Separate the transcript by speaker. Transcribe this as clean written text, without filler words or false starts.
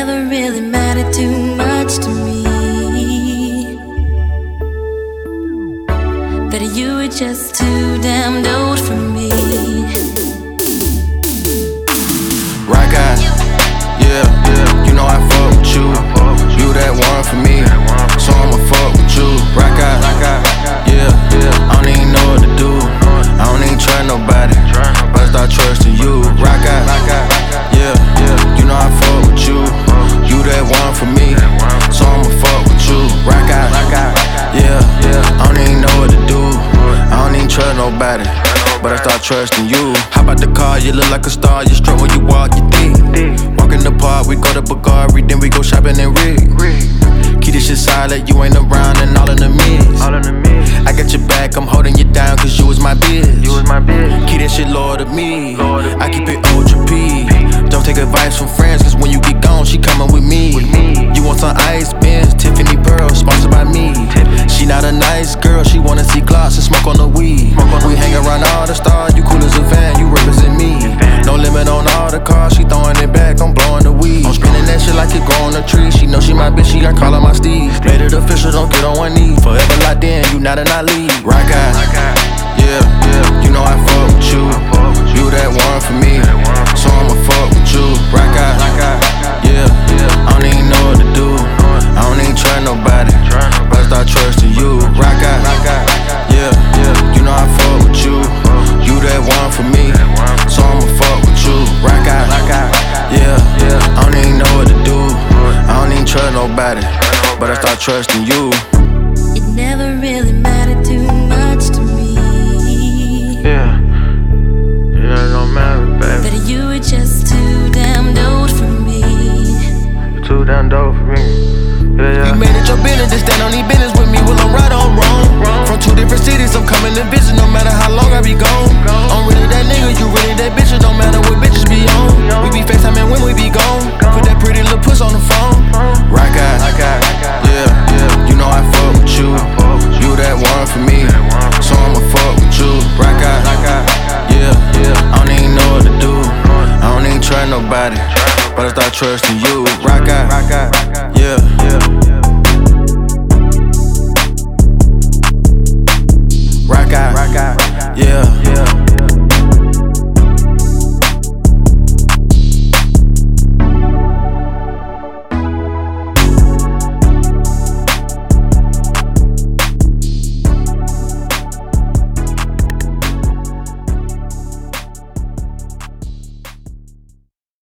Speaker 1: never really mattered too much to me that you were just too damn old for me.
Speaker 2: Rock out, yeah, you know I fuck with you. You that one for me, so I'ma fuck with you. Rock out, yeah, I don't even know what to do. I don't even trust nobody, but I start trusting you. Rock out, yeah, you know I fuck with you. You that one for me, so I'ma fuck with you. Rock out, yeah, I don't even know what to do. I don't even trust nobody, but I start trusting you. Hop out the car, you look like a star. You strut when you walk, you thick. Walk in the park, we go to Bulgari, then we go shopping in Rig. Keep this shit silent, you ain't around and all in the mix. I got your back, I'm holding you down cause you was my bitch. Keep that shit loyal to me, I keep it Ultra P. Don't take advice from friends cause when you get gone, she coming with me. You want some ice, Benz, Tiffany Pearl, sponsored by me. She not a nice girl, she wanna see gloss and smoke on the weed. We hang around all the stars, you cool as a fan, you represent me. No limit on all the cars, she throwing it back, I'm blowing the weed. I'm spinning that shit like it grow on a tree. She know she my bitch, she got call on my Steve. Made it official, don't get on one knee. Forever locked in, you not in our league. Rock out, yeah, you know I fuck with you. You that one for me, so I'ma fuck with you. Rock out, yeah, I don't even know what to do. I don't even trust nobody, but I start trusting you. Rock out, yeah, you know I fuck with you. You that one for me, so I'ma fuck with you. Rock out, yeah, I don't even know what to do. I don't even trust nobody, but I start trusting you.
Speaker 1: It never really mattered too much to me.
Speaker 2: Yeah, it don't matter, baby.
Speaker 1: That you were just too damn old for me.
Speaker 2: You're too damn dope for me. Yeah.
Speaker 3: You made it your business to stand on these business with me. Well, I'm right or wrong. From two different cities, I'm coming to visit no matter how long I be gone. I'm really that nigga, you really that bitch. It don't matter what bitches be on. We be FaceTiming when we be gone. Put that pretty little puss on the phone.
Speaker 2: Rock out, yeah, you know I fuck with you. You that one for me, so I'ma fuck with you. Rock out, yeah, I don't even know what to do. I don't even trust nobody, but I start trusting you. Rock out, yeah. Rock out, yeah.